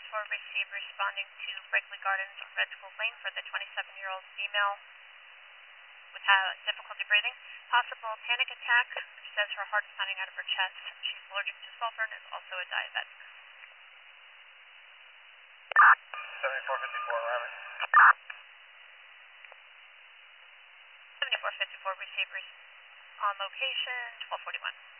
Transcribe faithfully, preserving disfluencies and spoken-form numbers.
four, receive responding to Brinkley Gardens on Red School Lane for the twenty-seven-year-old female with uh, difficulty breathing. Possible panic attack, which says her heart's pounding out of her chest. She's allergic to sulfur and is also a diabetic. seventy-four fifty-four, Robert. seventy-four fifty-four, receivers on location, twelve forty-one.